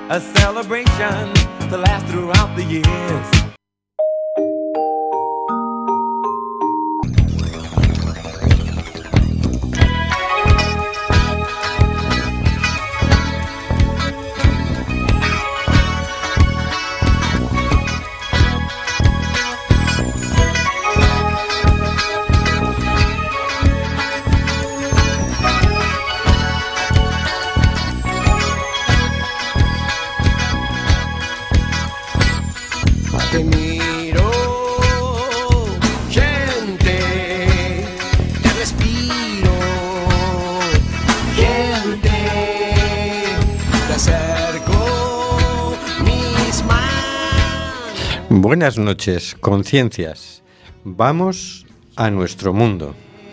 a celebration to last throughout the years. Te miro, gente, te respiro, gente, te acerco mis manos. Buenas noches, conciencias. Vamos a nuestro mundo.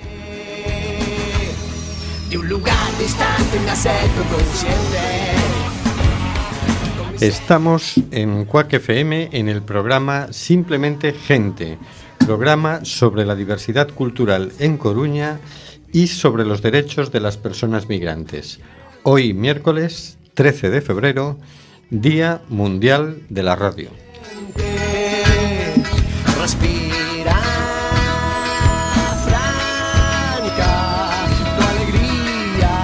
De un lugar distante me acerco consciente. Estamos en Quack FM en el programa Simplemente Gente, programa sobre la diversidad cultural en Coruña y sobre los derechos de las personas migrantes. Hoy, miércoles 13 de febrero, Día Mundial de la Radio. Respira, franca, tu alegría,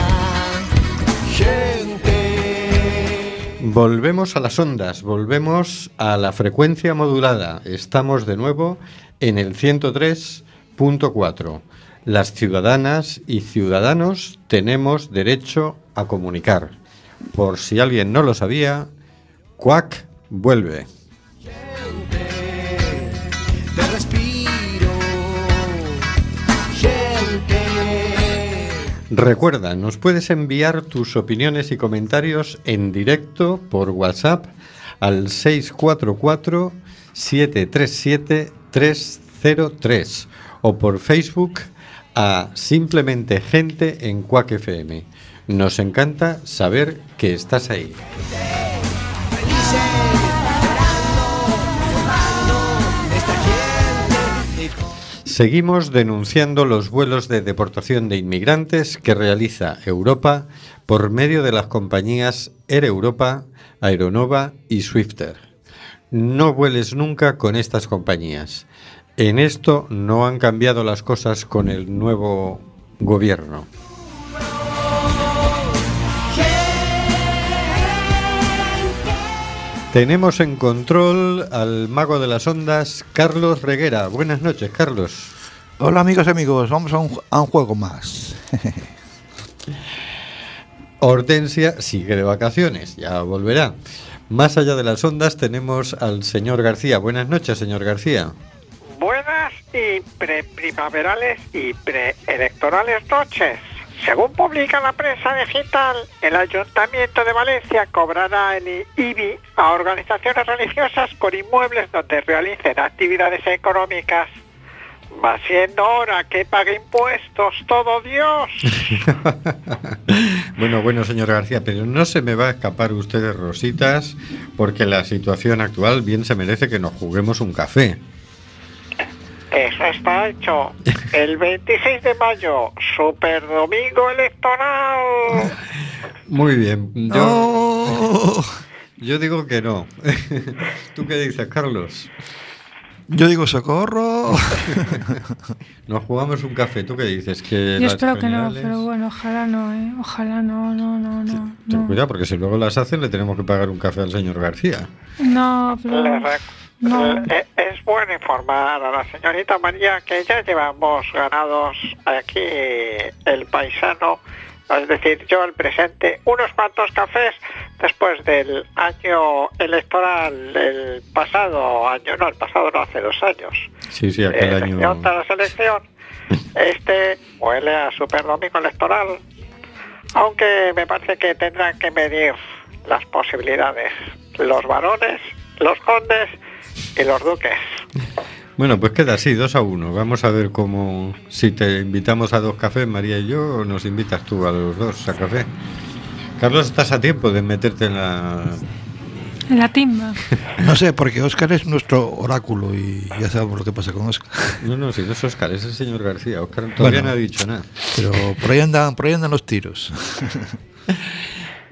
gente. Volvemos a las ondas, volvemos a la frecuencia modulada. Estamos de nuevo en el 103.4. Las ciudadanas y ciudadanos tenemos derecho a comunicar. Por si alguien no lo sabía, Quack vuelve. Te respiro, gente. Recuerda, nos puedes enviar tus opiniones y comentarios en directo por WhatsApp al 644-737-303 o por Facebook a Simplemente Gente en Quack FM. Nos encanta saber que estás ahí. Felices, llorando, formando esta gente. Seguimos denunciando los vuelos de deportación de inmigrantes que realiza Europa por medio de las compañías Air Europa, Aeronova y Swifter. No vueles nunca con estas compañías. En esto no han cambiado las cosas con el nuevo gobierno. Tenemos en control al mago de las ondas, Carlos Reguera. Buenas noches, Carlos. Hola amigos, vamos a un juego más. Hortensia sigue de vacaciones, ya volverá. Más allá de las ondas tenemos al señor García. Buenas noches, señor García. Buenas y preprimaverales y preelectorales noches. Según publica la prensa digital, el Ayuntamiento de Valencia cobrará el IBI a organizaciones religiosas por inmuebles donde realicen actividades económicas. Va siendo hora que pague impuestos todo Dios. Bueno, señor García, pero no se me va a escapar usted de rositas, porque la situación actual bien se merece que nos juguemos un café. Eso está hecho. El 26 de mayo, super domingo electoral. Muy bien. Yo digo que no. ¿Tú qué dices, Carlos? Yo digo socorro. Nos jugamos un café. ¿Tú qué dices? Que yo espero que no, pero bueno, ojalá no, ¿eh? Ojalá no. Ten cuidado, porque si luego las hacen le tenemos que pagar un café al señor García. No, pero... No. Es bueno informar a la señorita María que ya llevamos ganados aquí el paisano, es decir, yo el presente, unos cuantos cafés después del año electoral del pasado año, no, hace 2 años. Sí, aquel año. Otra selección. Este huele a super domingo electoral, aunque me parece que tendrán que medir las posibilidades, los varones, los condes y los duques. Bueno, pues queda así, 2-1. Vamos a ver cómo, si te invitamos a 2 cafés, María y yo, o nos invitas tú a los 2 a café. Carlos, estás a tiempo de meterte en la timba. No sé, porque Óscar es nuestro oráculo y ya sabemos lo que pasa con Óscar. No, si no es Óscar, es el señor García. Óscar todavía no ha dicho nada. Pero por ahí andan los tiros.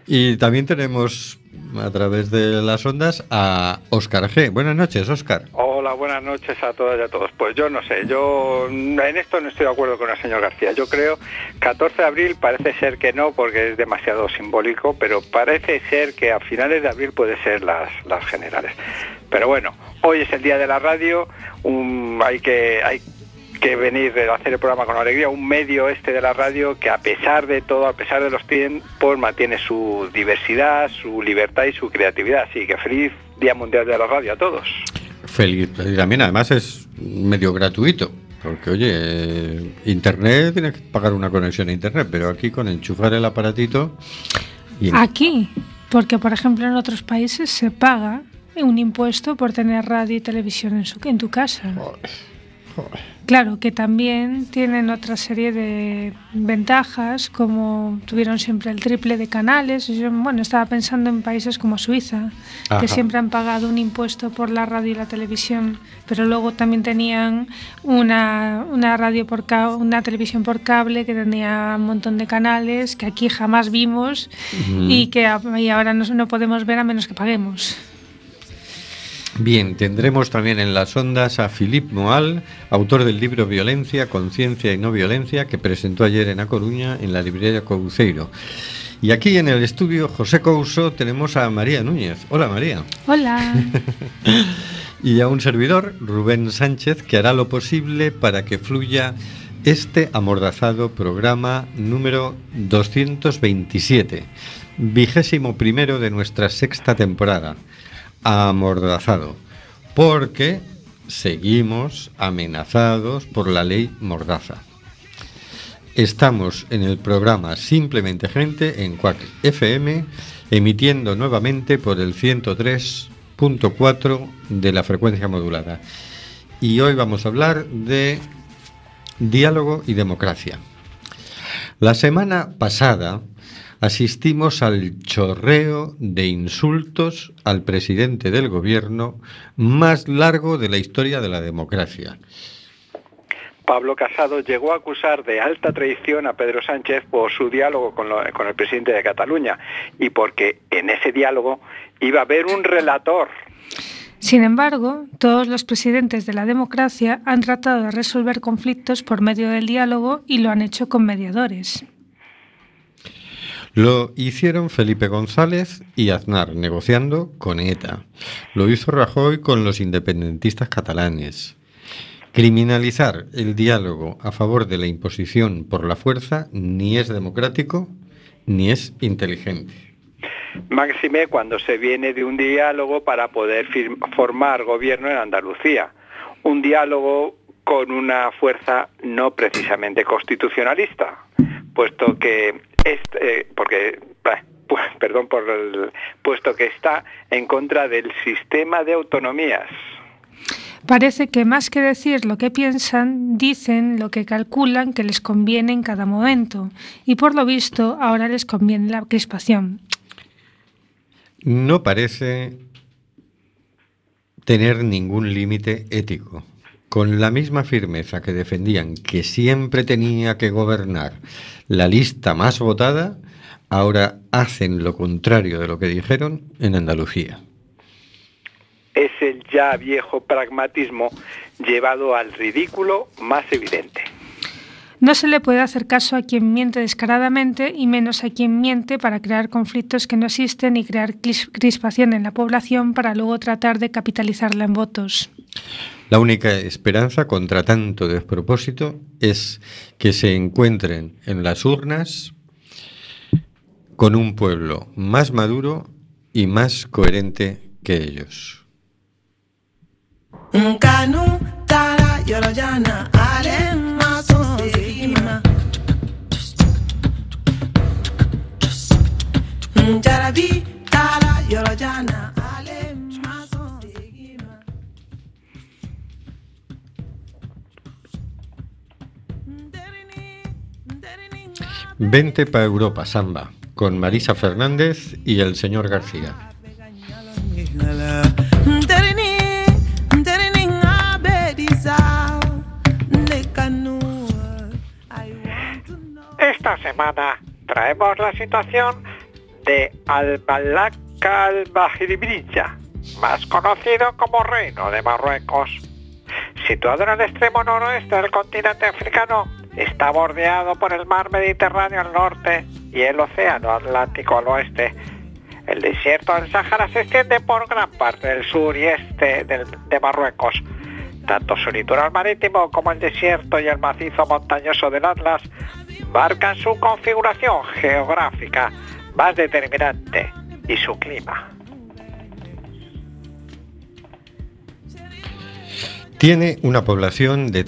Y también tenemos a través de las ondas a Óscar G. Buenas noches, Óscar. Hola, buenas noches a todas y a todos. Pues yo no sé, yo en esto no estoy de acuerdo con el señor García. Yo creo 14 de abril parece ser que no, porque es demasiado simbólico, pero parece ser que a finales de abril puede ser las generales. Pero bueno, hoy es el día de la radio, hay que venir a hacer el programa con alegría, un medio de la radio que a pesar de todo, a pesar de los tiempos, mantiene su diversidad, su libertad y su creatividad. Así que feliz Día Mundial de la Radio a todos. Feliz. También además es medio gratuito, porque oye, internet, tienes que pagar una conexión a internet, pero aquí con enchufar el aparatito... Aquí, porque por ejemplo en otros países se paga un impuesto por tener radio y televisión en tu casa. Joder. Claro, que también tienen otra serie de ventajas, como tuvieron siempre el triple de canales. Yo, estaba pensando en países como Suiza, Ajá. que siempre han pagado un impuesto por la radio y la televisión, pero luego también tenían una una televisión por cable que tenía un montón de canales que aquí jamás vimos y ahora no podemos ver a menos que paguemos. Bien, tendremos también en las ondas a Philippe Moal, autor del libro Violencia, Conciencia y No Violencia, que presentó ayer en A Coruña en la librería Couceiro. Y aquí en el estudio José Couso tenemos a María Núñez. Hola, María. Hola. Y a un servidor, Rubén Sánchez, que hará lo posible para que fluya este amordazado programa número 227, 21º de nuestra sexta temporada. Amordazado, porque seguimos amenazados por la ley Mordaza. Estamos en el programa Simplemente Gente en Quack FM, emitiendo nuevamente por el 103.4 de la frecuencia modulada. Y hoy vamos a hablar de diálogo y democracia. La semana pasada asistimos al chorreo de insultos al presidente del gobierno más largo de la historia de la democracia. Pablo Casado llegó a acusar de alta traición a Pedro Sánchez por su diálogo con el presidente de Cataluña y porque en ese diálogo iba a haber un relator. Sin embargo, todos los presidentes de la democracia han tratado de resolver conflictos por medio del diálogo y lo han hecho con mediadores. Lo hicieron Felipe González y Aznar negociando con ETA. Lo hizo Rajoy con los independentistas catalanes. Criminalizar el diálogo a favor de la imposición por la fuerza ni es democrático ni es inteligente. Máxime cuando se viene de un diálogo para poder formar gobierno en Andalucía. Un diálogo con una fuerza no precisamente constitucionalista, puesto que puesto que está en contra del sistema de autonomías. Parece que más que decir lo que piensan, dicen lo que calculan que les conviene en cada momento, y por lo visto ahora les conviene la crispación. No parece tener ningún límite ético. Con la misma firmeza que defendían que siempre tenía que gobernar la lista más votada, ahora hacen lo contrario de lo que dijeron en Andalucía. Es el ya viejo pragmatismo llevado al ridículo más evidente. No se le puede hacer caso a quien miente descaradamente y menos a quien miente para crear conflictos que no existen y crear crispación en la población para luego tratar de capitalizarla en votos. La única esperanza contra tanto despropósito es que se encuentren en las urnas con un pueblo más maduro y más coherente que ellos. Vente pa' Europa, samba, con Marisa Fernández y el señor García. Esta semana traemos la situación de Al-Malaka al-Bahriya, más conocido como Reino de Marruecos. Situado en el extremo noroeste del continente africano, está bordeado por el mar Mediterráneo al norte y el océano Atlántico al oeste. El desierto del Sáhara se extiende por gran parte del sur y este de Marruecos. Tanto su litoral marítimo como el desierto y el macizo montañoso del Atlas marcan su configuración geográfica más determinante y su clima. Tiene una población de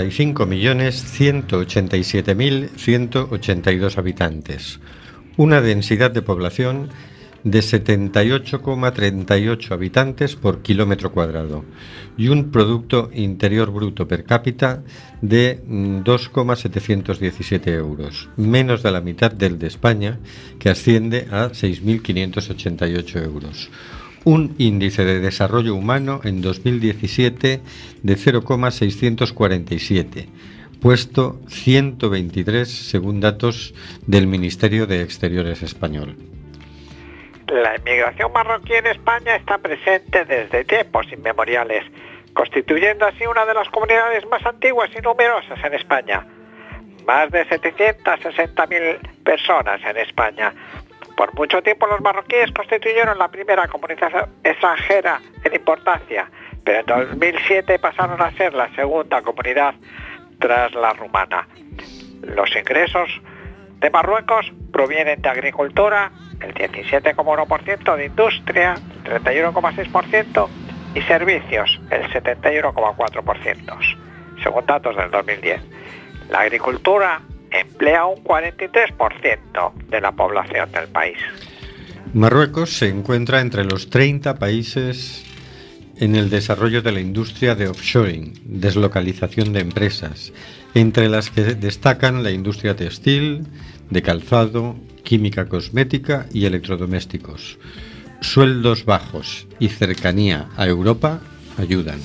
35.187.182 habitantes, una densidad de población de 78,38 habitantes por kilómetro cuadrado y un Producto Interior Bruto per cápita de 2,717 euros, menos de la mitad del de España, que asciende a 6.588 euros. Un índice de desarrollo humano en 2017 de 0,647, puesto 123 según datos del Ministerio de Exteriores español. La inmigración marroquí en España está presente desde tiempos inmemoriales, constituyendo así una de las comunidades más antiguas y numerosas en España. Más de 760.000 personas en España. Por mucho tiempo los marroquíes constituyeron la primera comunidad extranjera en importancia, pero en 2007 pasaron a ser la segunda comunidad tras la rumana. Los ingresos de Marruecos provienen de agricultura, el 17,1%, de industria, el 31,6%, y servicios, el 71,4%, según datos del 2010. La agricultura emplea un 43% de la población del país. Marruecos se encuentra entre los 30 países en el desarrollo de la industria de offshoring, deslocalización de empresas, entre las que destacan la industria textil, de calzado, química cosmética y electrodomésticos. Sueldos bajos y cercanía a Europa ayudan.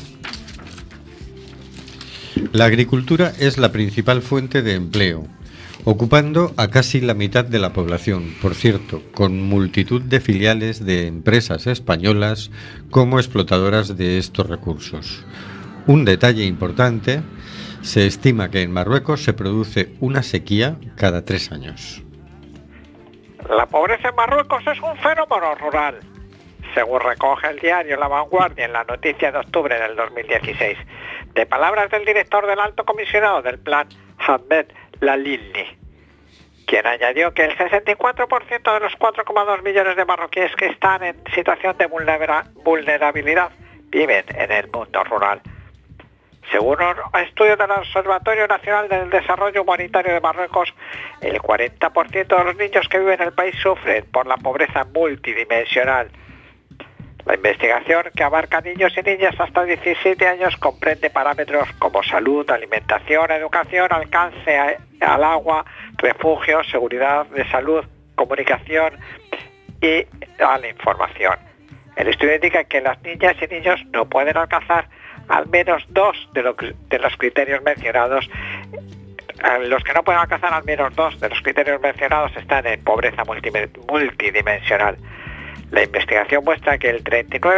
La agricultura es la principal fuente de empleo, ocupando a casi la mitad de la población, por cierto, con multitud de filiales de empresas españolas como explotadoras de estos recursos. Un detalle importante: se estima que en Marruecos se produce una sequía cada 3 años. La pobreza en Marruecos es un fenómeno rural, según recoge el diario La Vanguardia en la noticia de octubre del 2016, de palabras del director del Alto Comisionado del Plan, Ahmed Lalili, quien añadió que el 64% de los 4,2 millones de marroquíes que están en situación de vulnerabilidad viven en el mundo rural. Según un estudio del Observatorio Nacional del Desarrollo Humanitario de Marruecos, el 40% de los niños que viven en el país sufren por la pobreza multidimensional. La investigación, que abarca niños y niñas hasta 17 años, comprende parámetros como salud, alimentación, educación, alcance al agua, refugio, seguridad de salud, comunicación y a la información. El estudio indica que las niñas y niños no pueden alcanzar al menos 2 de los criterios mencionados. Los que no pueden alcanzar al menos 2 de los criterios mencionados están en pobreza multidimensional. La investigación muestra que el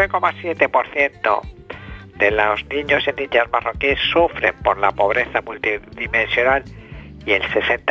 39,7% de los niños y niñas marroquíes sufren por la pobreza multidimensional y el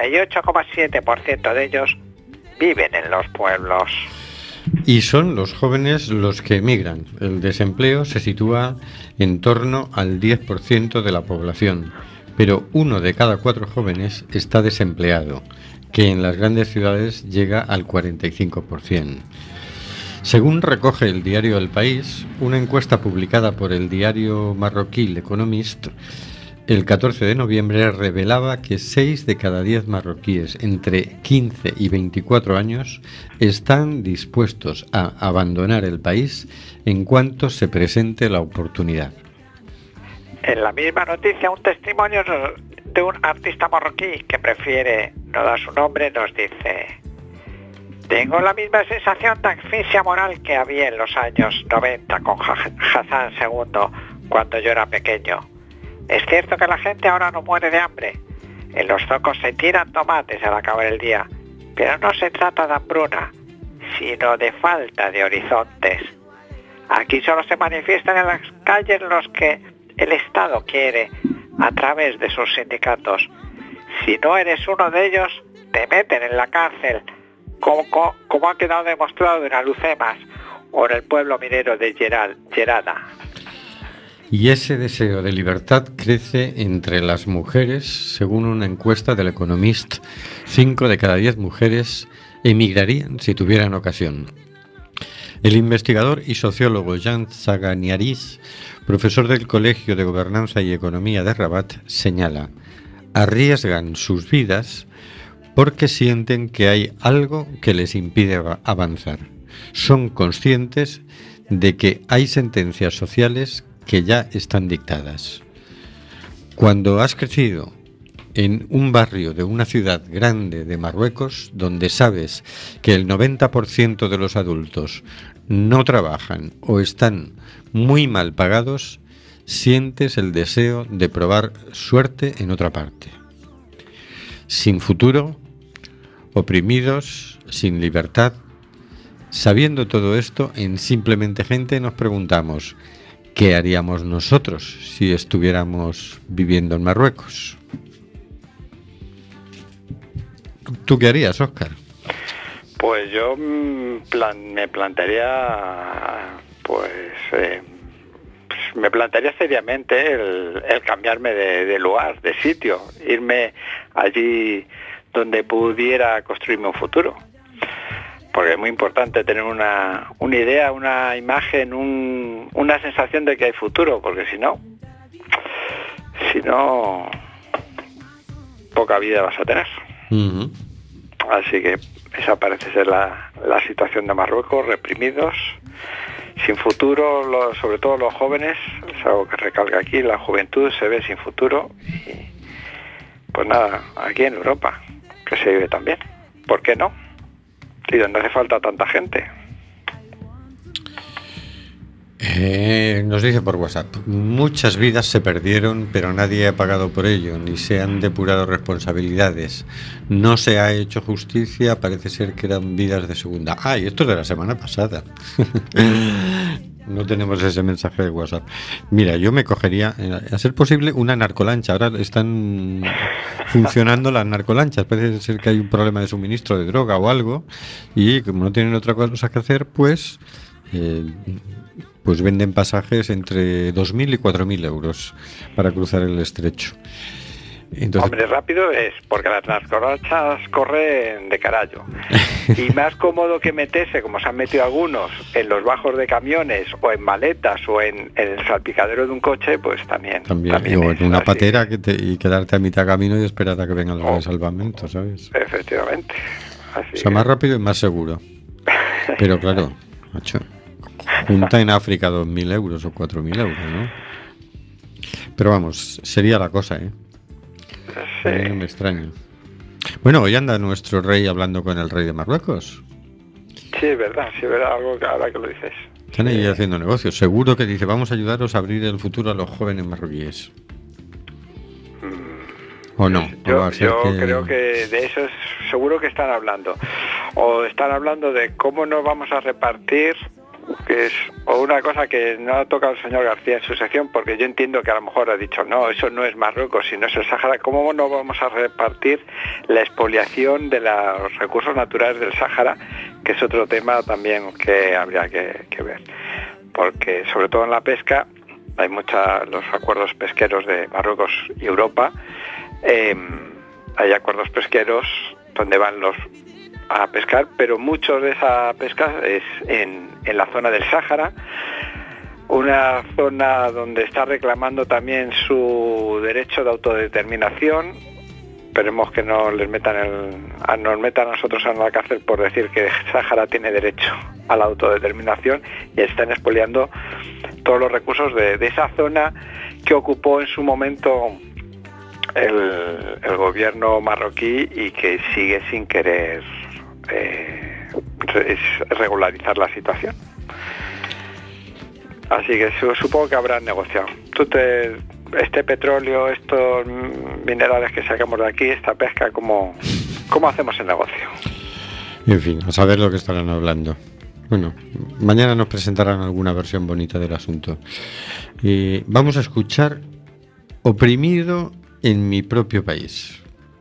68,7% de ellos viven en los pueblos. Y son los jóvenes los que emigran. El desempleo se sitúa en torno al 10% de la población, pero 1 de cada 4 jóvenes está desempleado, que en las grandes ciudades llega al 45%. Según recoge el diario El País, una encuesta publicada por el diario marroquí L'Economist el 14 de noviembre revelaba que 6 de cada 10 marroquíes entre 15 y 24 años están dispuestos a abandonar el país en cuanto se presente la oportunidad. En la misma noticia, un testimonio de un artista marroquí que prefiere no dar su nombre nos dice: tengo la misma sensación de asfixia moral que había en los años 90 con Hassan II cuando yo era pequeño. Es cierto que la gente ahora no muere de hambre. En los zocos se tiran tomates al acabar el día, pero no se trata de hambruna, sino de falta de horizontes. Aquí solo se manifiestan en las calles los que el Estado quiere a través de sus sindicatos. Si no eres uno de ellos, te meten en la cárcel, como ha quedado demostrado en Alucemas o en el pueblo minero de Gerada. Y ese deseo de libertad crece entre las mujeres. Según una encuesta del Economist, 5 de cada 10 mujeres emigrarían si tuvieran ocasión. El investigador y sociólogo Jean Zaganiaris, profesor del Colegio de Gobernanza y Economía de Rabat, señala: arriesgan sus vidas porque sienten que hay algo que les impide avanzar. Son conscientes de que hay sentencias sociales que ya están dictadas. Cuando has crecido en un barrio de una ciudad grande de Marruecos, donde sabes que el 90% de los adultos no trabajan o están muy mal pagados, sientes el deseo de probar suerte en otra parte. Sin futuro, oprimidos, sin libertad. Sabiendo todo esto, en Simplemente Gente nos preguntamos: ¿qué haríamos nosotros si estuviéramos viviendo en Marruecos? ¿Tú qué harías, Óscar? Pues yo me plantearía, me plantearía seriamente el cambiarme de lugar, de sitio, irme allí donde pudiera construirme un futuro. Porque es muy importante tener una idea, una imagen, una sensación de que hay futuro, porque si no, poca vida vas a tener. Uh-huh. Así que esa parece ser la situación de Marruecos, reprimidos, sin futuro, sobre todo los jóvenes, es algo que recalca aquí, la juventud se ve sin futuro, y pues nada, aquí en Europa, que se vive también, ¿por qué no? Y donde hace falta tanta gente. Nos dice por WhatsApp: muchas vidas se perdieron, pero nadie ha pagado por ello, ni se han depurado responsabilidades. No se ha hecho justicia, parece ser que eran vidas de segunda. Y esto es de la semana pasada. No tenemos ese mensaje de WhatsApp. Mira, yo me cogería, a ser posible, una narcolancha. Ahora están funcionando las narcolanchas. Parece ser que hay un problema de suministro de droga o algo, y como no tienen otra cosa que hacer, pues venden pasajes entre 2.000 y 4.000 euros para cruzar el estrecho. Entonces, hombre, rápido es, porque las narcolanchas corren de carallo. Y más cómodo que meterse, como se han metido algunos, en los bajos de camiones o en maletas o en el salpicadero de un coche, pues también o en una patera y quedarte a mitad camino y esperar a que vengan los de salvamento, ¿sabes? Efectivamente. Más rápido y más seguro. Pero claro, macho, junta en África 2.000 euros o 4.000 euros, ¿no? Pero vamos, sería la cosa, ¿eh? Sí. Me extraña. Bueno, hoy anda nuestro rey hablando con el rey de Marruecos. Sí, es verdad, algo que ahora que lo dices. Están ahí haciendo negocios. Seguro que dice: vamos a ayudaros a abrir el futuro a los jóvenes marroquíes. ¿O no? Yo creo que de eso seguro que están hablando. O están hablando de cómo nos vamos a repartir, que es una cosa que no ha tocado el señor García en su sección, porque yo entiendo que a lo mejor ha dicho: no, eso no es Marruecos, sino es el Sáhara. ¿Cómo no vamos a repartir la expoliación de los recursos naturales del Sáhara? Que es otro tema también que habría que ver, porque sobre todo en la pesca hay los acuerdos pesqueros de Marruecos y Europa. Hay acuerdos pesqueros donde van a pescar, pero mucho de esa pesca es en la zona del Sáhara, una zona donde está reclamando también su derecho de autodeterminación. Esperemos que no nos metan a nosotros en la cárcel por decir que Sáhara tiene derecho a la autodeterminación, y están expoliando todos los recursos de esa zona que ocupó en su momento el gobierno marroquí y que sigue sin querer regularizar la situación. Así que supongo que habrán negociado. Este petróleo, estos minerales que sacamos de aquí, esta pesca, ¿cómo hacemos el negocio? En fin, a saber lo que estarán hablando. Bueno, mañana nos presentarán alguna versión bonita del asunto. Vamos a escuchar Oprimido en mi propio país.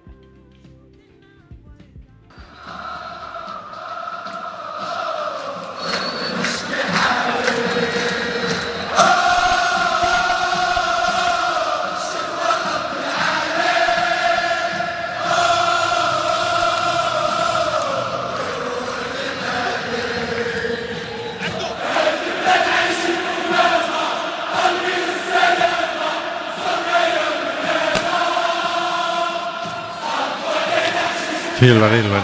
Sí, lo haré.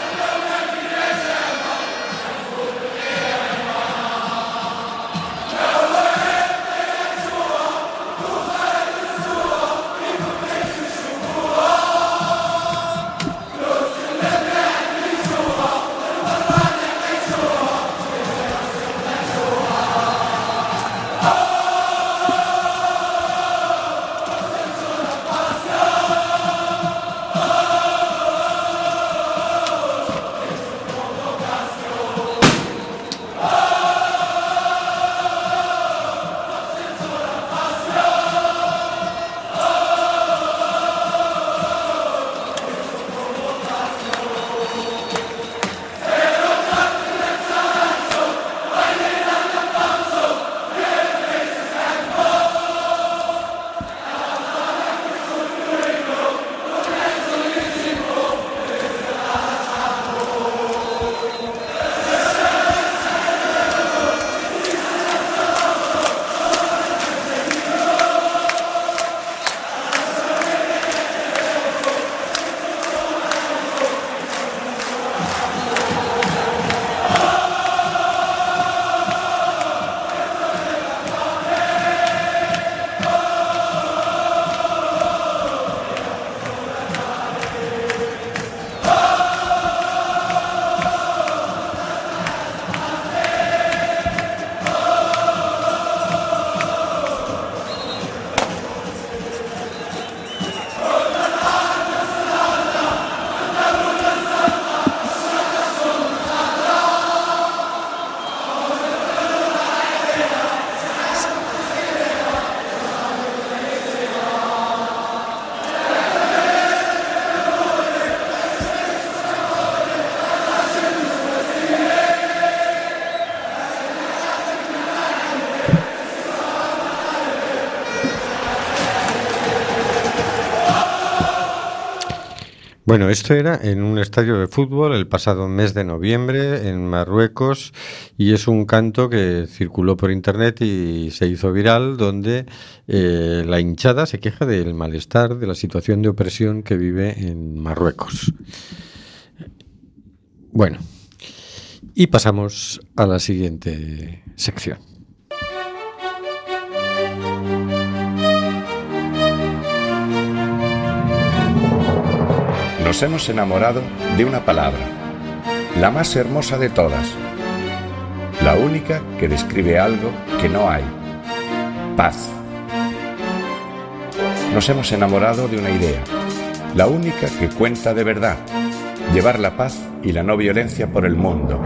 Bueno, esto era en un estadio de fútbol el pasado mes de noviembre en Marruecos y es un canto que circuló por internet y se hizo viral donde la hinchada se queja del malestar, de la situación de opresión que vive en Marruecos. Bueno, y pasamos a la siguiente sección. Nos hemos enamorado de una palabra, la más hermosa de todas, la única que describe algo que no hay, paz. Nos hemos enamorado de una idea, la única que cuenta de verdad, llevar la paz y la no violencia por el mundo.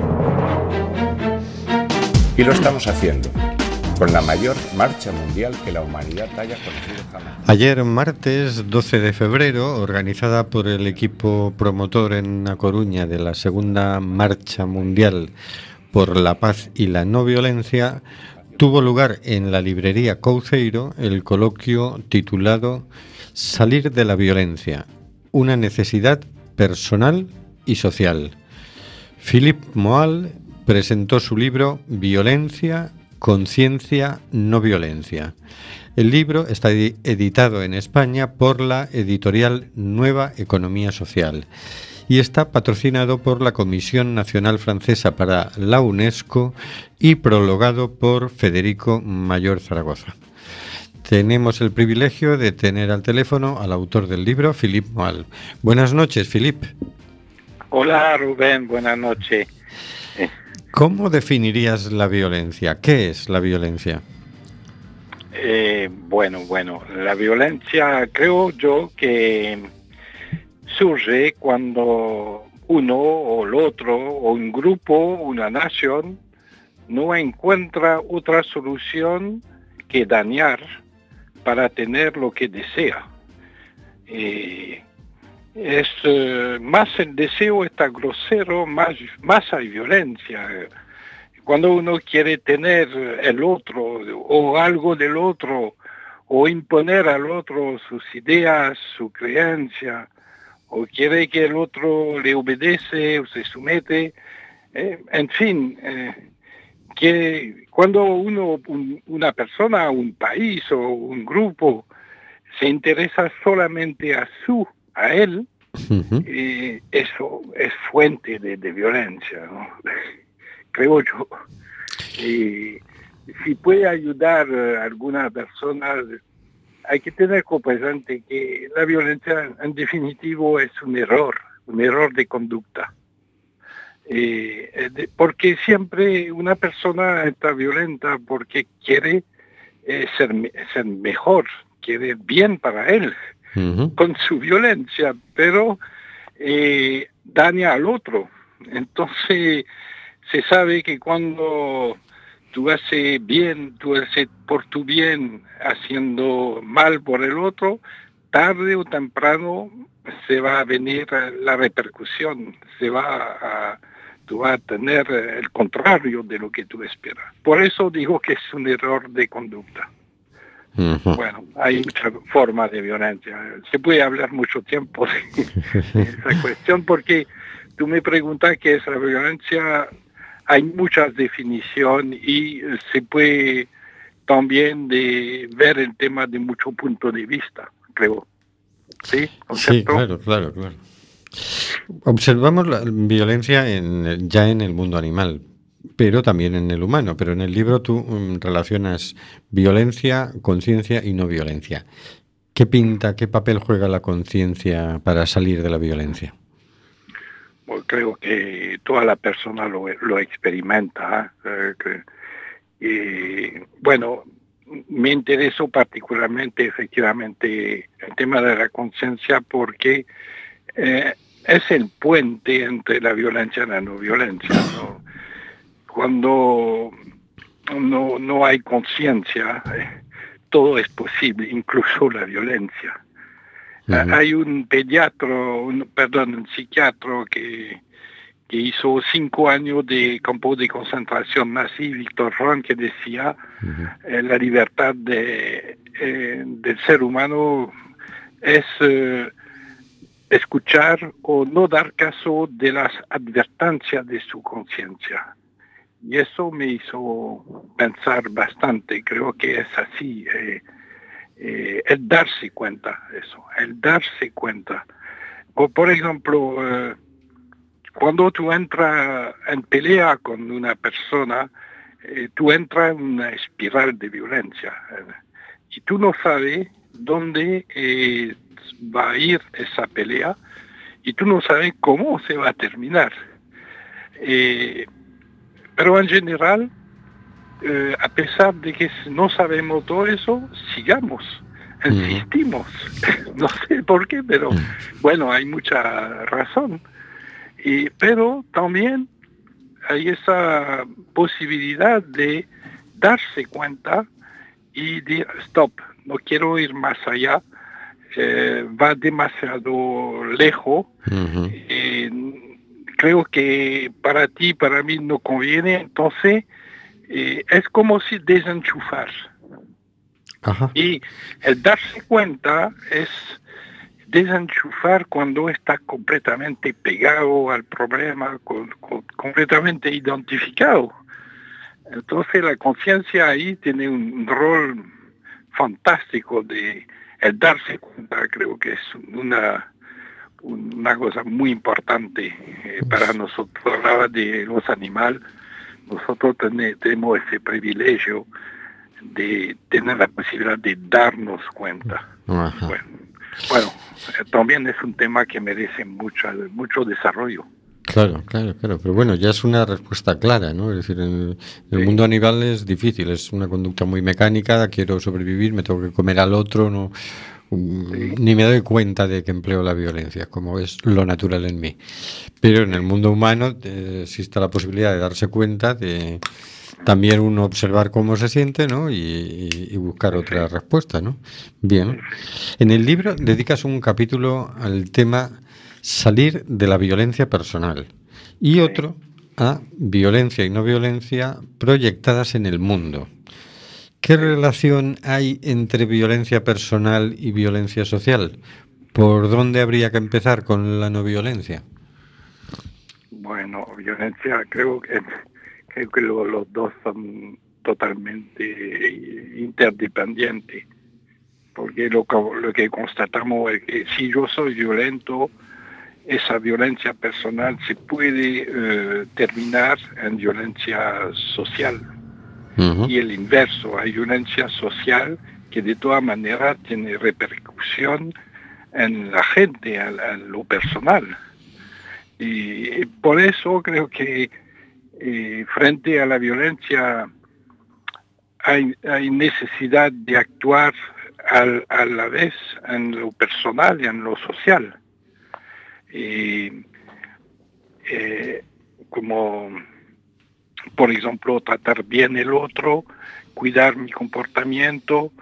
Y lo estamos haciendo, con la mayor marcha mundial que la humanidad haya conocido jamás. Ayer, martes 12 de febrero, organizada por el equipo promotor en A Coruña de la segunda Marcha Mundial por la Paz y la No Violencia, tuvo lugar en la librería Couceiro el coloquio titulado Salir de la violencia, una necesidad personal y social. Philippe Moal presentó su libro Violencia, Conciencia, no violencia. El libro está editado en España por la editorial Nueva Economía Social y está patrocinado por la Comisión Nacional Francesa para la UNESCO y prologado por Federico Mayor Zaragoza. Tenemos el privilegio de tener al teléfono al autor del libro, Philippe Moal. Buenas noches, Philippe. Hola, Rubén, buenas noches. ¿Cómo definirías la violencia? ¿Qué es la violencia? Bueno, la violencia creo yo que surge cuando uno o el otro, o un grupo, una nación, no encuentra otra solución que dañar para tener lo que desea. Más el deseo está grosero, más hay violencia. Cuando uno quiere tener el otro o algo del otro, o imponer al otro sus ideas, su creencia, o quiere que el otro le obedece o se somete, en fin, que cuando una persona, un país o un grupo se interesa solamente a él, eso es fuente de violencia, ¿no? Creo yo. Si puede ayudar a alguna persona, hay que tener presente que la violencia en definitivo es un error de conducta. Porque siempre una persona está violenta porque quiere ser mejor, quiere bien para él, con su violencia, pero daña al otro. Entonces se sabe que cuando tú haces bien, tú haces por tu bien, haciendo mal por el otro, tarde o temprano se va a venir la repercusión, tú vas a tener el contrario de lo que tú esperas. Por eso digo que es un error de conducta. Bueno, hay muchas formas de violencia. Se puede hablar mucho tiempo de esa cuestión, porque tú me preguntas qué es la violencia. Hay muchas definiciones y se puede también ver el tema de muchos puntos de vista, creo. ¿Sí? Sí, claro. Observamos la violencia ya en el mundo animal, pero también en el humano. Pero en el libro tú relacionas violencia, conciencia y no violencia. ¿Qué papel juega la conciencia para salir de la violencia? Pues creo que toda la persona lo experimenta. Bueno, me interesó particularmente, efectivamente, el tema de la conciencia porque es el puente entre la violencia y la no violencia, ¿no? Cuando no hay conciencia, todo es posible, incluso la violencia. Hay un psiquiatra que hizo 5 años de campo de concentración nazi, Viktor Frankl, que decía la libertad del ser humano es escuchar o no dar caso de las advertencias de su conciencia. Y eso me hizo pensar bastante, creo que es así. El darse cuenta, el darse cuenta. Por ejemplo, cuando tú entras en pelea con una persona, tú entras en una espiral de violencia y tú no sabes dónde va a ir esa pelea y tú no sabes cómo se va a terminar. Pero en general, a pesar de que no sabemos todo eso, sigamos, insistimos. No sé por qué, pero bueno, hay mucha razón. Pero también hay esa posibilidad de darse cuenta y de stop, no quiero ir más allá, va demasiado lejos. Creo que para ti, para mí no conviene, entonces es como si desenchufar. Ajá. Y el darse cuenta es desenchufar cuando está completamente pegado al problema, completamente identificado. Entonces la conciencia ahí tiene un rol fantástico de el darse cuenta. Creo que es una cosa muy importante para nosotros. Hablaba de los animales. Nosotros tenemos ese privilegio de tener la posibilidad de darnos cuenta. Bueno, también es un tema que merece mucho desarrollo. Claro, pero bueno, ya es una respuesta clara, ¿no? Es decir, en el mundo animal es difícil, es una conducta muy mecánica, quiero sobrevivir, me tengo que comer al otro, no, Ni me doy cuenta de que empleo la violencia, como es lo natural en mí. Pero en el mundo humano existe la posibilidad de darse cuenta de también uno observar cómo se siente, ¿no? y buscar otra respuesta, ¿no? Bien. En el libro dedicas un capítulo al tema salir de la violencia personal y otro a violencia y no violencia proyectadas en el mundo. ¿Qué relación hay entre violencia personal y violencia social? ¿Por dónde habría que empezar con la no violencia? Bueno, violencia, creo que los dos son totalmente interdependientes, porque lo que constatamos es que si yo soy violento, esa violencia personal se puede terminar en violencia social. Y el inverso, hay violencia social que de todas maneras tiene repercusión en la gente, en lo personal. Y por eso creo que frente a la violencia hay necesidad de actuar a la vez en lo personal y en lo social. Como por ejemplo tratar bien el otro, cuidar mi comportamiento,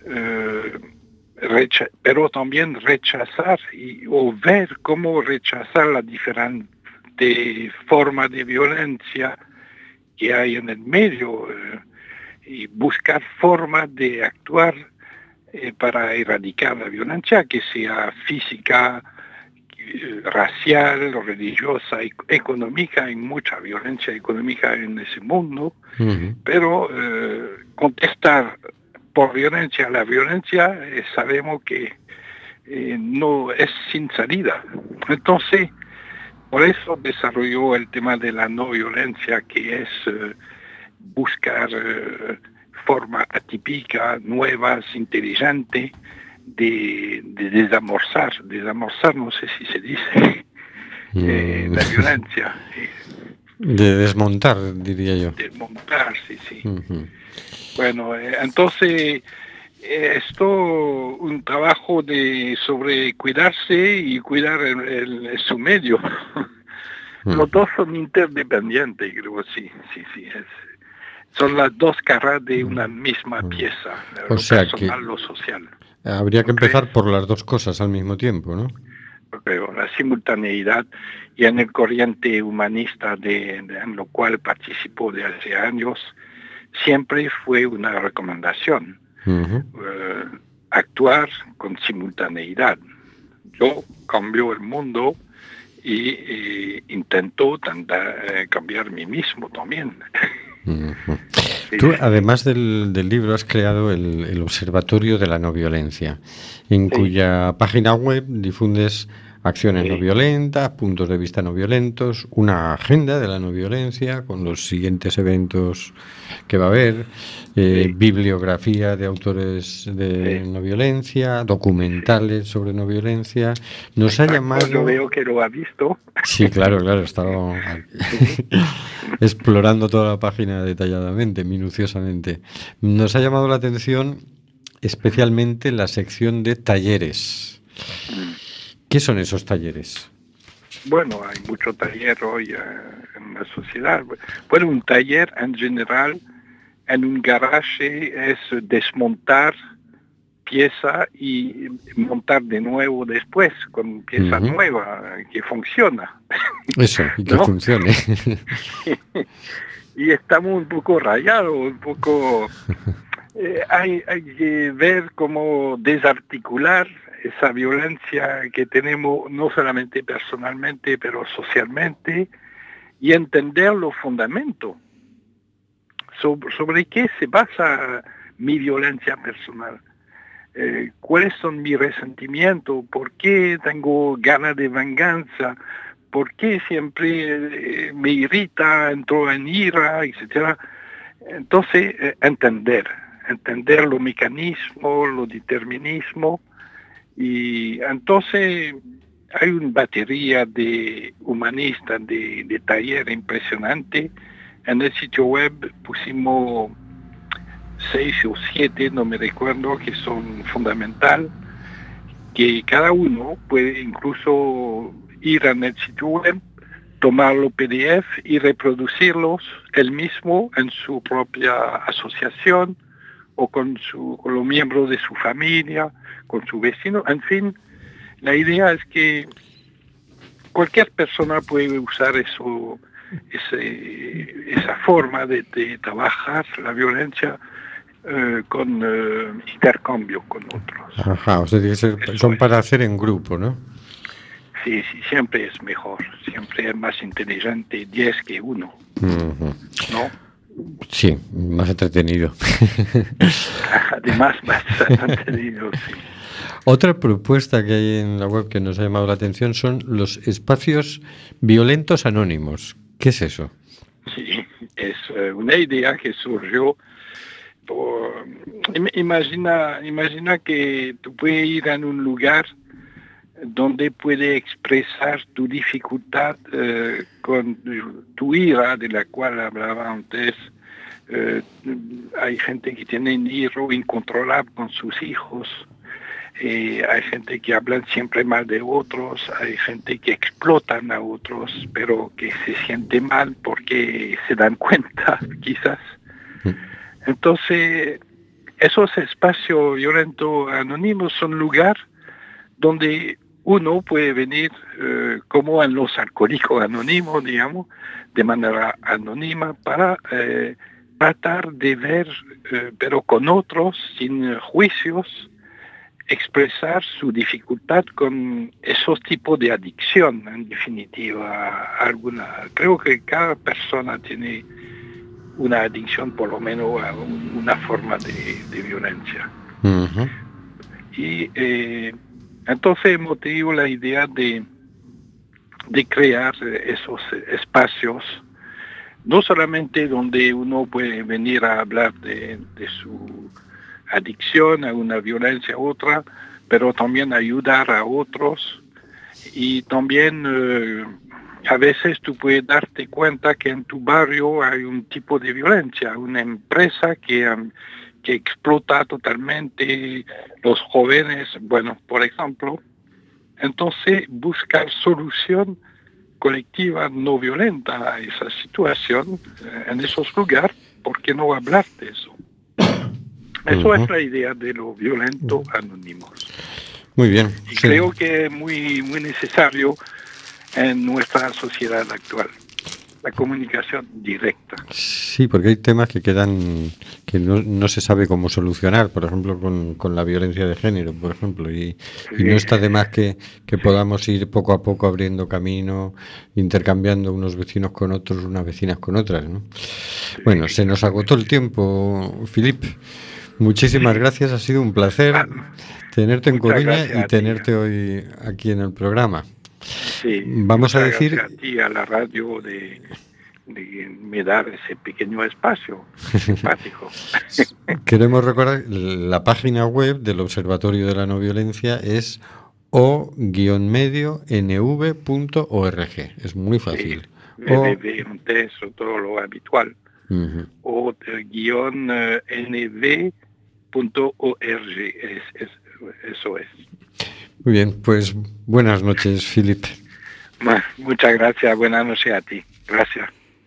pero también rechazar o ver cómo rechazar la diferente forma de violencia que hay en el medio y buscar formas de actuar para erradicar la violencia, que sea física, racial, religiosa, económica. Hay mucha violencia económica en ese mundo, pero contestar por violencia a la violencia sabemos que no es sin salida. Entonces, por eso desarrolló el tema de la no violencia, que es buscar formas atípicas, nuevas, inteligentes, de desamorzar, no sé si se dice, la violencia. De desmontar, diría yo. Desmontar, sí. Bueno, entonces esto un trabajo sobre cuidarse y cuidar su medio. Los dos son interdependientes, creo, sí. Son las dos caras de una misma pieza, lo personal, lo social. Habría que empezar por las dos cosas al mismo tiempo, ¿no? Pero la simultaneidad, y en el corriente humanista en lo cual participó de hace años, siempre fue una recomendación. Actuar con simultaneidad. Yo cambio el mundo y intento cambiar mí mismo también. Tú, además del libro, has creado el Observatorio de la No Violencia, en cuya página web difundes acciones no violentas, puntos de vista no violentos, una agenda de la no violencia con los siguientes eventos que va a haber, bibliografía de autores de no violencia, documentales sobre no violencia. Nos ha llamado... Yo veo que lo ha visto. Sí, claro, he estado explorando toda la página detalladamente, minuciosamente. Nos ha llamado la atención especialmente la sección de talleres. ¿Qué son esos talleres? Bueno, hay mucho taller hoy en la sociedad. Bueno, un taller en general en un garaje es desmontar pieza y montar de nuevo después con pieza nueva que funciona. Eso, y que funcione. Y estamos un poco rayados, un poco... hay que ver cómo desarticular esa violencia que tenemos, no solamente personalmente, pero socialmente, y entender los fundamentos. Sobre qué se basa mi violencia personal. ¿Cuáles son mis resentimientos? ¿Por qué tengo ganas de venganza? ¿Por qué siempre me irrita, entro en ira, etcétera? Entonces, entender los mecanismos, los determinismos, y entonces hay una batería de humanistas, de taller impresionante. En el sitio web pusimos 6 o 7, no me recuerdo, que son fundamental. que cada uno puede incluso ir a el sitio web, tomarlo PDF y reproducirlos él mismo en su propia asociación o con los miembros de su familia, con su vecino. En fin, la idea es que cualquier persona puede usar esa forma de trabajar la violencia con intercambio con otros. Ajá, o sea, son para hacer en grupo, ¿no? Sí, siempre es mejor, siempre es más inteligente 10 que 1, ¿no? Sí, más entretenido. Además, más entretenido, sí. Otra propuesta que hay en la web que nos ha llamado la atención son los espacios violentos anónimos. ¿Qué es eso? Sí, es una idea que surgió. Imagina que tú puedes ir a un lugar donde puedes expresar tu dificultad con tu ira, de la cual hablaba antes. Hay gente que tiene ira incontrolable con sus hijos. Hay gente que habla siempre mal de otros, hay gente que explotan a otros, pero que se siente mal porque se dan cuenta, quizás. Entonces, esos espacios violentos anónimos son lugares donde uno puede venir, como en los alcohólicos anónimos, digamos, de manera anónima para tratar de ver, pero con otros, sin juicios, expresar su dificultad con esos tipos de adicción, en definitiva. Creo que cada persona tiene una adicción, por lo menos a una forma de violencia. Uh-huh. Y entonces hemos tenido la idea de crear esos espacios, no solamente donde uno puede venir a hablar de su adicción a una violencia u otra, pero también ayudar a otros. Y también a veces tú puedes darte cuenta que en tu barrio hay un tipo de violencia, una empresa que explota totalmente los jóvenes, bueno, por ejemplo. Entonces buscar solución colectiva no violenta a esa situación en esos lugares, ¿por qué no hablar de eso? Eso es la idea de los violentos anónimos. Muy bien. Y creo que es muy, muy necesario en nuestra sociedad actual, la comunicación directa. Sí, porque hay temas que quedan, que no se sabe cómo solucionar, por ejemplo, con la violencia de género, por ejemplo, y no está de más que podamos ir poco a poco abriendo camino, intercambiando unos vecinos con otros, unas vecinas con otras, ¿no? Sí, bueno, se nos agotó el tiempo, Filip. Muchísimas gracias, ha sido un placer tenerte en Coruña y tenerte hoy aquí en el programa. Sí, vamos a decir a ti, a la radio, de me dar ese pequeño espacio simpático. Queremos recordar la página web del Observatorio de la No Violencia es o-medio-nv.org. Es muy fácil. Eso, todo lo habitual. Uh-huh. O-nv.org. Eso es. Muy bien, pues buenas noches, Filip. Muchas gracias, buenas noches a ti. Gracias.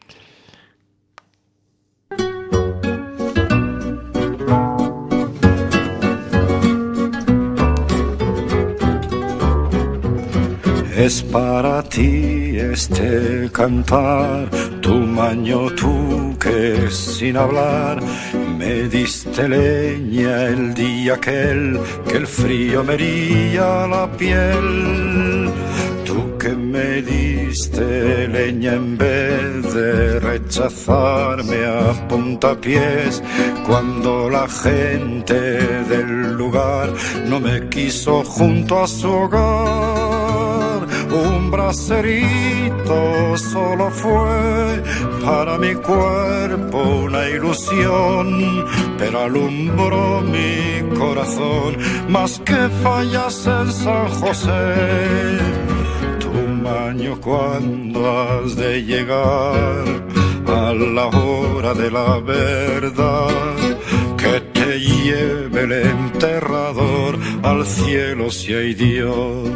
Es para ti este cantar, tu maño, tú que sin hablar me diste leña el día aquel que el frío me hería la piel. Tú que me diste leña en vez de rechazarme a puntapiés cuando la gente del lugar no me quiso junto a su hogar. Un bracerito solo fue para mi cuerpo una ilusión, pero alumbró mi corazón más que fallas en San José. Tu maño cuando has de llegar a la hora de la verdad, que te lleve el enterrador al cielo si hay Dios.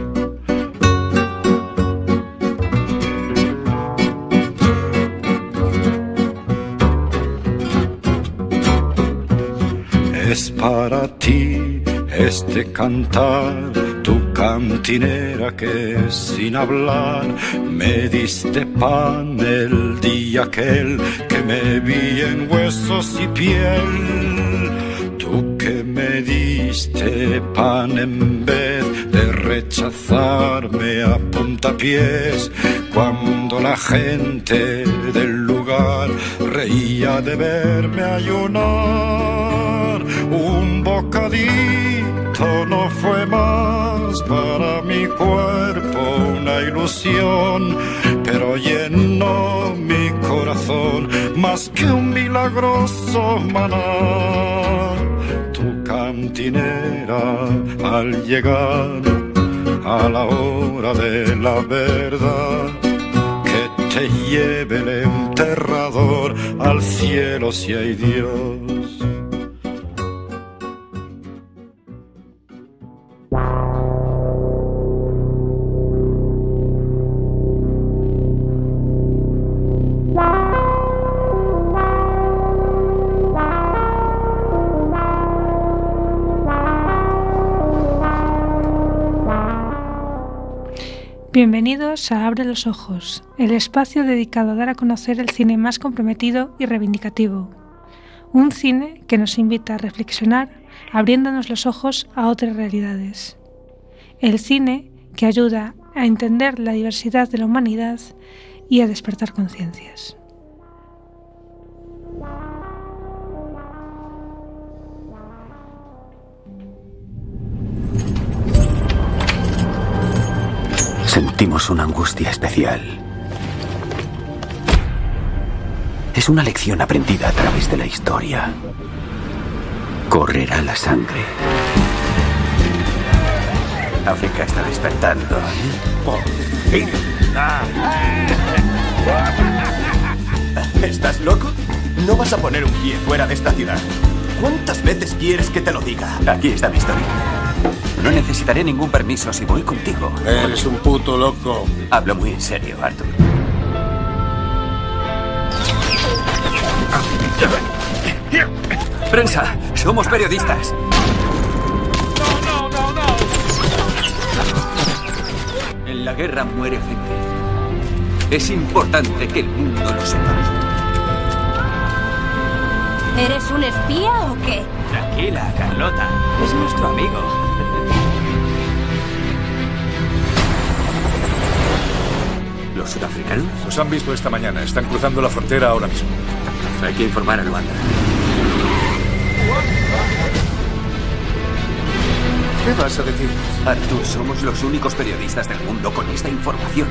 Es para ti este cantar, tu cantinera que sin hablar me diste pan el día aquel que me vi en huesos y piel. Tú que me diste pan en vez de rechazarme a puntapiés, cuando la gente del lugar reía de verme ayunar. Un bocadito no fue más para mi cuerpo una ilusión, pero llenó mi corazón más que un milagroso maná. Tu cantinera al llegar a la hora de la verdad, que te lleve el enterrador al cielo si hay Dios. Bienvenidos a Abre los Ojos, el espacio dedicado a dar a conocer el cine más comprometido y reivindicativo. Un cine que nos invita a reflexionar, abriéndonos los ojos a otras realidades. El cine que ayuda a entender la diversidad de la humanidad y a despertar conciencias. Sentimos una angustia especial. Es una lección aprendida a través de la historia. Correrá la sangre. África está despertando. Por fin. ¿Estás loco? No vas a poner un pie fuera de esta ciudad. ¿Cuántas veces quieres que te lo diga? Aquí está mi historia. No necesitaré ningún permiso si voy contigo. Eres un puto loco. Hablo muy en serio, Arthur. ¡Prensa! ¡Somos periodistas! ¡No! En la guerra muere gente. Es importante que el mundo lo sepa. ¿Eres un espía o qué? Tranquila, Carlota. Es nuestro amigo. ¿Los sudafricanos? Los han visto esta mañana. Están cruzando la frontera ahora mismo. Hay que informar a Luanda. ¿Qué vas a decir? Arthur, somos los únicos periodistas del mundo con esta información.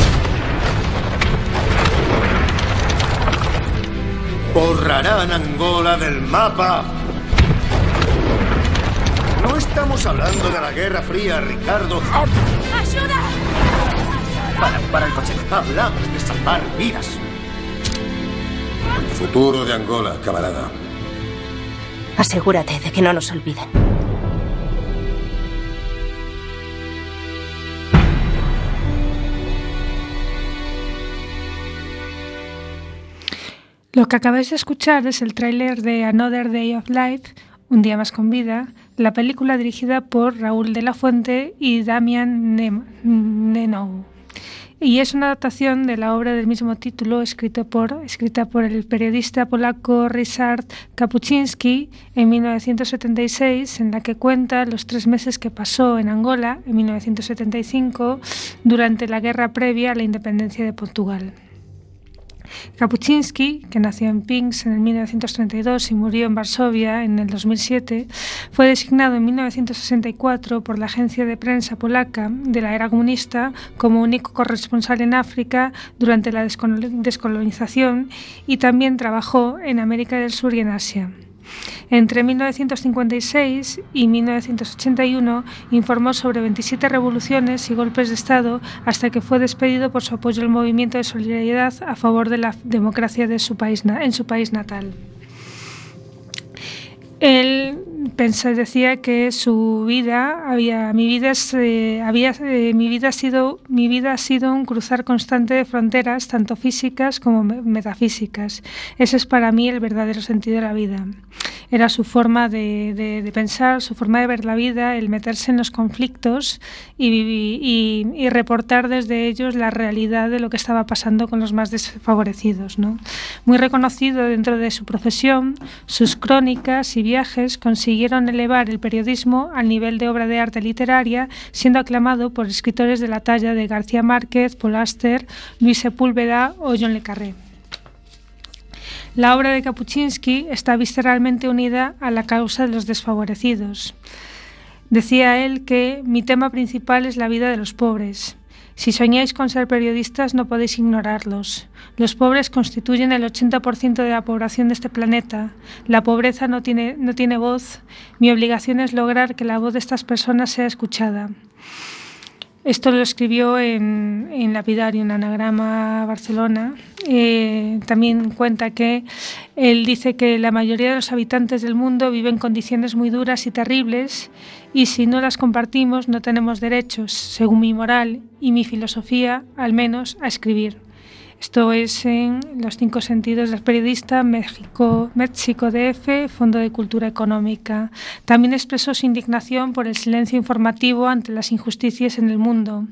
Borrarán Angola del mapa. No estamos hablando de la Guerra Fría, Ricardo. ¡Ayuda! Para el coche. Hablamos de salvar vidas. El futuro de Angola, camarada. Asegúrate de que no nos olviden. Lo que acabáis de escuchar es el tráiler de Another Day of Life, Un día más con vida, la película dirigida por Raúl de la Fuente y Damian Nenou. Y es una adaptación de la obra del mismo título escrita por el periodista polaco Ryszard Kapuscinski en 1976, en la que cuenta los 3 meses que pasó en Angola, en 1975, durante la guerra previa a la independencia de Portugal. Kapuscinski, que nació en Pinsk en el 1932 y murió en Varsovia en el 2007, fue designado en 1964 por la agencia de prensa polaca de la era comunista como único corresponsal en África durante la descolonización y también trabajó en América del Sur y en Asia. Entre 1956 y 1981 informó sobre 27 revoluciones y golpes de Estado hasta que fue despedido por su apoyo al movimiento de solidaridad a favor de la democracia de en su país natal. El decía que su vida mi vida ha sido un cruzar constante de fronteras, tanto físicas como metafísicas. Ese es para mí el verdadero sentido de la vida. Era su forma de pensar, su forma de ver la vida, el meterse en los conflictos y reportar desde ellos la realidad de lo que estaba pasando con los más desfavorecidos, ¿no? Muy reconocido dentro de su profesión, sus crónicas y viajes consiguieron elevar el periodismo al nivel de obra de arte literaria, siendo aclamado por escritores de la talla de García Márquez, Paul Auster, Luis Sepúlveda o John le Carré. La obra de Kapuscinski está visceralmente unida a la causa de los desfavorecidos. Decía él que mi tema principal es la vida de los pobres. Si soñáis con ser periodistas, no podéis ignorarlos. Los pobres constituyen el 80% de la población de este planeta. La pobreza no tiene voz. Mi obligación es lograr que la voz de estas personas sea escuchada. Esto lo escribió en Lapidario, en Anagrama Barcelona. También cuenta que él dice que la mayoría de los habitantes del mundo viven en condiciones muy duras y terribles, y si no las compartimos no tenemos derechos, según mi moral y mi filosofía, al menos a escribir. Esto es en Los 5 sentidos del periodista, México DF, Fondo de Cultura Económica. También expresó su indignación por el silencio informativo ante las injusticias en el mundo.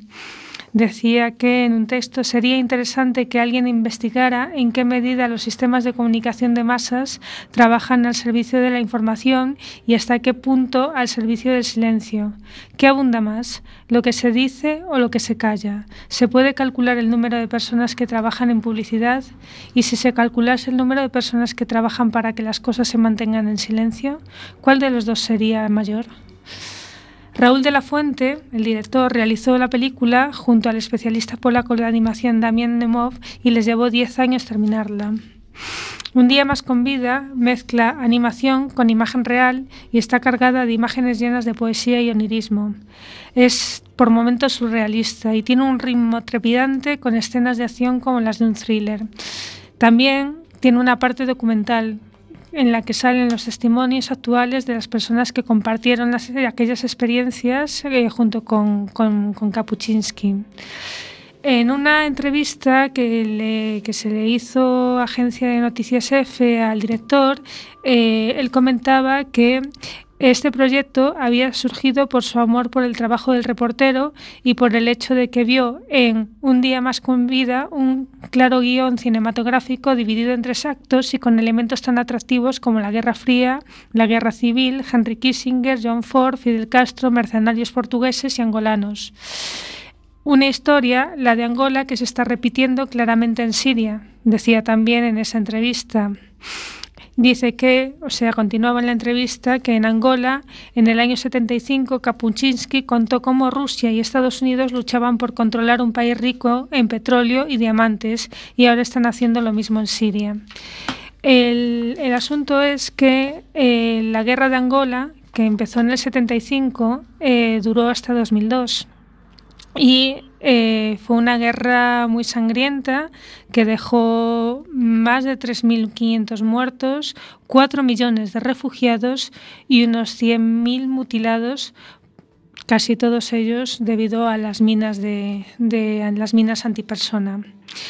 Decía que en un texto sería interesante que alguien investigara en qué medida los sistemas de comunicación de masas trabajan al servicio de la información y hasta qué punto al servicio del silencio. ¿Qué abunda más? ¿Lo que se dice o lo que se calla? ¿Se puede calcular el número de personas que trabajan en publicidad? ¿Y si se calculase el número de personas que trabajan para que las cosas se mantengan en silencio? ¿Cuál de los dos sería mayor? Raúl de la Fuente, el director, realizó la película junto al especialista polaco de animación Damian Nemov y les llevó 10 años terminarla. Un día más con vida mezcla animación con imagen real y está cargada de imágenes llenas de poesía y onirismo. Es por momentos surrealista y tiene un ritmo trepidante con escenas de acción como las de un thriller. También tiene una parte documental en la que salen los testimonios actuales de las personas que compartieron aquellas experiencias junto con Kapuscinski. En una entrevista que se le hizo a Agencia de Noticias F al director, él comentaba que este proyecto había surgido por su amor por el trabajo del reportero y por el hecho de que vio en Un día más con vida un claro guión cinematográfico dividido en 3 actos y con elementos tan atractivos como la Guerra Fría, la Guerra Civil, Henry Kissinger, John Ford, Fidel Castro, mercenarios portugueses y angolanos. Una historia, la de Angola, que se está repitiendo claramente en Siria, decía también en esa entrevista. Dice que, continuaba en la entrevista, que en Angola, en el año 75, Kapuscinski contó cómo Rusia y Estados Unidos luchaban por controlar un país rico en petróleo y diamantes, y ahora están haciendo lo mismo en Siria. El asunto es que la guerra de Angola, que empezó en el 75, duró hasta 2002. Y fue una guerra muy sangrienta que dejó más de 3.500 muertos, 4 millones de refugiados y unos 100.000 mutilados, casi todos ellos debido a las minas las minas antipersona.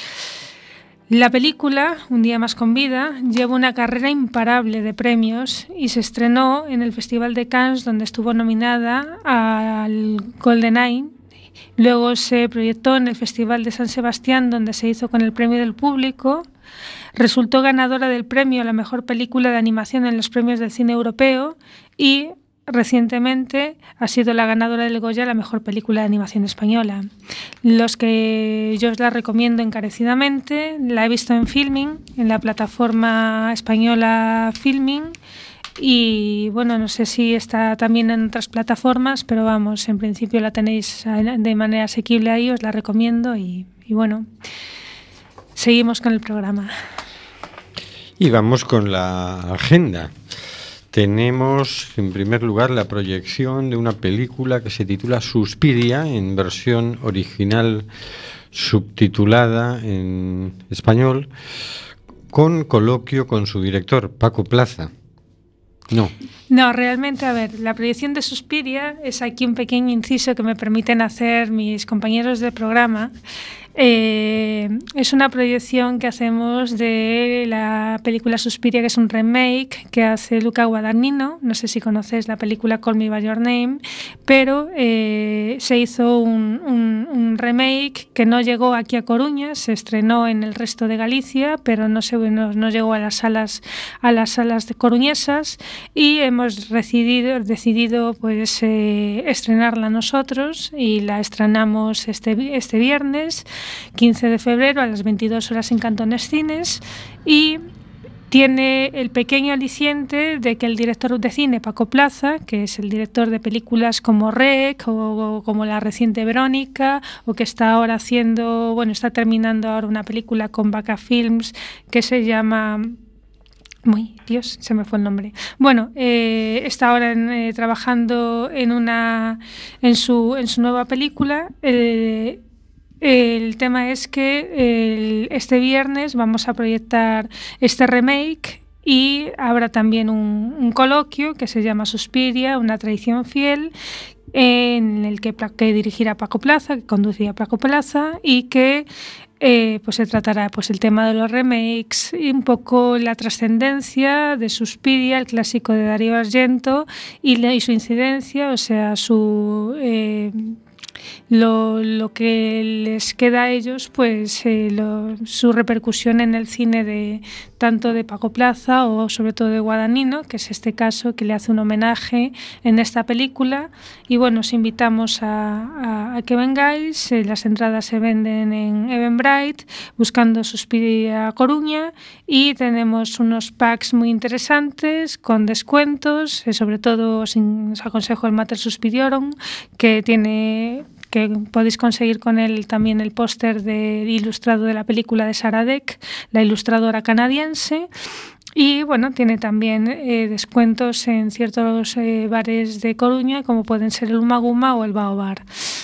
La película, Un día más con vida, lleva una carrera imparable de premios y se estrenó en el Festival de Cannes, donde estuvo nominada al Golden Eye. Luego se proyectó en el Festival de San Sebastián, donde se hizo con el premio del público. Resultó ganadora del premio a la mejor película de animación en los premios del cine europeo y recientemente ha sido la ganadora del Goya a la mejor película de animación española. Yo os la recomiendo encarecidamente. La he visto en Filmin, en la plataforma española Filmin. Y bueno, no sé si está también en otras plataformas, pero vamos, en principio la tenéis de manera asequible ahí, os la recomiendo y bueno, seguimos con el programa. Y vamos con la agenda. Tenemos en primer lugar la proyección de una película que se titula Suspiria, en versión original subtitulada en español, con coloquio con su director, Paco Plaza. No, No, realmente, a ver, la proyección de Suspiria es aquí un pequeño inciso que me permiten hacer mis compañeros de programa. Es una proyección que hacemos de la película Suspiria, que es un remake que hace Luca Guadagnino. No sé si conocéis la película Call Me By Your Name, pero se hizo un remake que no llegó aquí a Coruña, se estrenó en el resto de Galicia, pero no llegó a las salas de coruñesas, y hemos decidido pues estrenarla nosotros, y la estrenamos este viernes 15 de febrero a las 22 horas en Cantones Cines, y tiene el pequeño aliciente de que el director de cine, Paco Plaza, que es el director de películas como Rec o como la reciente Verónica, o que está ahora está terminando ahora una película con Vaca Films que se llama... Dios, se me fue el nombre. Bueno, está ahora trabajando en su nueva película. El tema es que este viernes vamos a proyectar este remake, y habrá también un coloquio que se llama Suspiria, una tradición fiel, en el que dirigirá Paco Plaza, que conducirá Paco Plaza, y que pues se tratará pues el tema de los remakes y un poco la trascendencia de Suspiria, el clásico de Darío Argento, y su incidencia, o sea, lo que les queda a ellos, pues su repercusión en el cine tanto de Paco Plaza o sobre todo de Guadagnino, que es este caso que le hace un homenaje en esta película. Y bueno, os invitamos a que vengáis. Las entradas se venden en Eventbrite buscando Suspiria Coruña, y tenemos unos packs muy interesantes con descuentos, sobre todo os aconsejo el Mater Suspiriorum, que podéis conseguir con él también el póster ilustrado de la película de Sarah Deck, la ilustradora canadiense. Y bueno, tiene también descuentos en ciertos bares de Coruña, como pueden ser el Umaguma o el Baobar.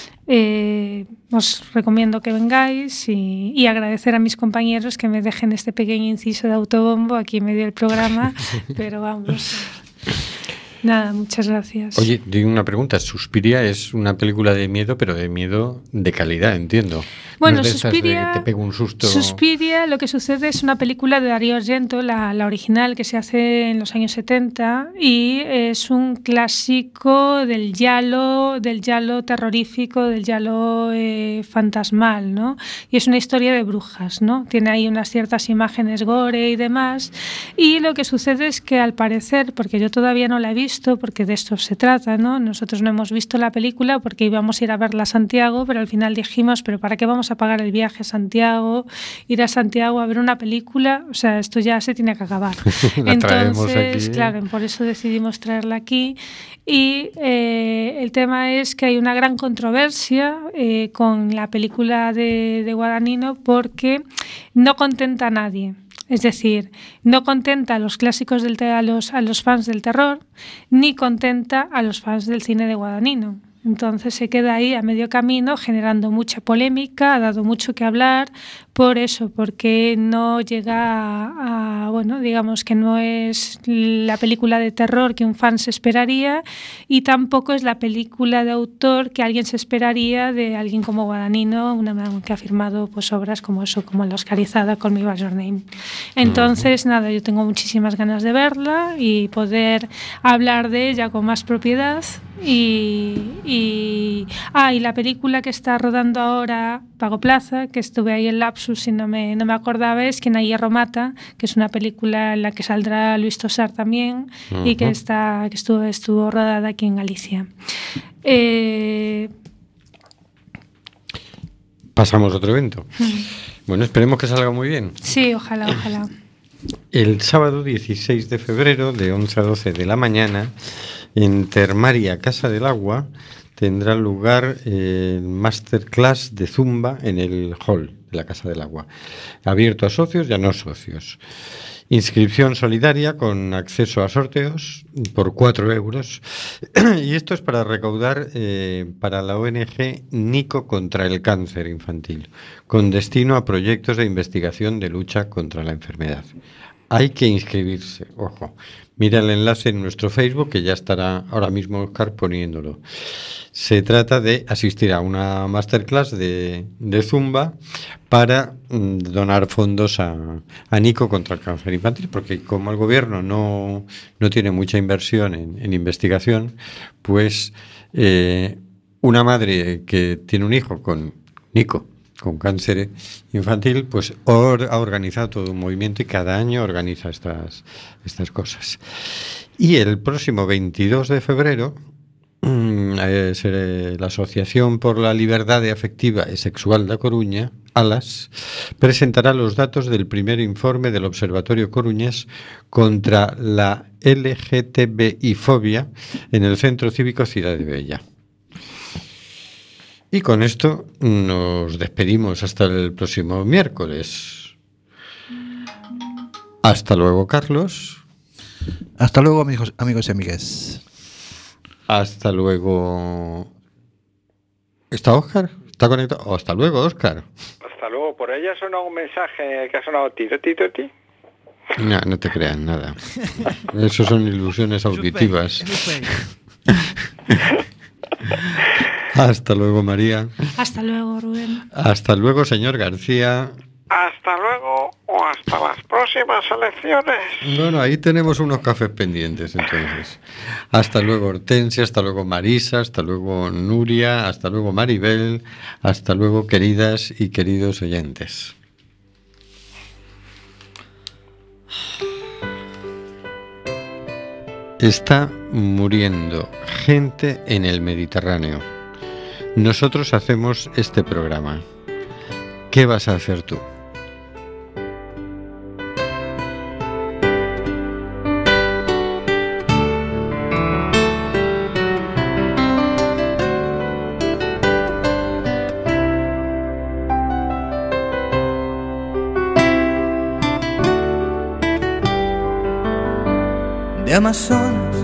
Os recomiendo que vengáis, y agradecer a mis compañeros que me dejen este pequeño inciso de autobombo aquí en medio del programa, pero vamos... Nada, muchas gracias. Oye, digo una pregunta. Suspiria es una película de miedo, pero de miedo de calidad, entiendo. Bueno, no es de Suspiria, estas de que te pega un susto. Suspiria, lo que sucede es una película de Darío Argento, la original, que se hace en los años 70, y es un clásico del giallo terrorífico, del giallo fantasmal, ¿no? Y es una historia de brujas, ¿no? Tiene ahí unas ciertas imágenes gore y demás. Y lo que sucede es que, al parecer, porque yo todavía no la he visto, porque de esto se trata, ¿no? Nosotros no hemos visto la película porque íbamos a ir a verla a Santiago, pero al final dijimos, ¿pero para qué vamos a pagar el viaje a Santiago? Ir a Santiago a ver una película, o sea, esto ya se tiene que acabar. Entonces, claro, por eso decidimos traerla aquí. Y el tema es que hay una gran controversia con la película de Guadagnino, porque no contenta a nadie. Es decir, no contenta a los clásicos a los fans del terror, ni contenta a los fans del cine de Guadagnino. Entonces se queda ahí a medio camino, generando mucha polémica, ha dado mucho que hablar por eso, porque no llega bueno, digamos que no es la película de terror que un fan se esperaría, y tampoco es la película de autor que alguien se esperaría de alguien como Guadagnino, que ha firmado pues obras como eso, como la oscarizada Call Me By Your Name. Entonces, nada, yo tengo muchísimas ganas de verla y poder hablar de ella con más propiedad. Y la película que está rodando ahora Paco Plaza, que estuve ahí en lapsus y no me acordaba, es Quien a hierro mata, que es una película en la que saldrá Luis Tosar también, y que estuvo rodada aquí en Galicia. Pasamos a otro evento. Bueno, esperemos que salga muy bien. Sí, ojalá. El sábado 16 de febrero, de 11 a 12 de la mañana, en Termaria Casa del Agua, tendrá lugar el masterclass de Zumba en el hall de la Casa del Agua, abierto a socios y a no socios. Inscripción solidaria con acceso a sorteos por 4 euros. Y esto es para recaudar para la ONG Nico contra el cáncer infantil, con destino a proyectos de investigación de lucha contra la enfermedad. hay que inscribirse, ojo. Mira el enlace en nuestro Facebook, que ya estará ahora mismo Óscar poniéndolo. Se trata de asistir a una masterclass de Zumba para donar fondos a Nico contra el cáncer infantil, porque como el gobierno no tiene mucha inversión en investigación, pues una madre que tiene un hijo con Nico, con cáncer infantil, pues ha organizado todo un movimiento y cada año organiza estas cosas. Y el próximo 22 de febrero, la Asociación por la Liberdade Afectiva y Sexual da Coruña, ALAS, presentará los datos del primer informe del Observatorio Coruñés contra la LGTBI-fobia en el Centro Cívico Ciudad de Bella. Y con esto nos despedimos hasta el próximo miércoles. Hasta luego, Carlos. Hasta luego, amigos y amigas. Hasta luego. ¿Está Óscar? ¿Está conectado? Hasta luego, Óscar. Hasta luego. Por ahí ha sonado un mensaje que ha sonado ti. No te creas nada. Eso son ilusiones auditivas. Hasta luego, María. Hasta luego, Rubén. Hasta luego, señor García. Hasta luego o hasta las próximas elecciones. Bueno, ahí tenemos unos cafés pendientes, entonces. Hasta luego, Hortensia, hasta luego, Marisa, hasta luego, Nuria, hasta luego, Maribel, hasta luego, queridas y queridos oyentes. Está muriendo gente en el Mediterráneo. Nosotros hacemos este programa. ¿Qué vas a hacer tú? De Amazonas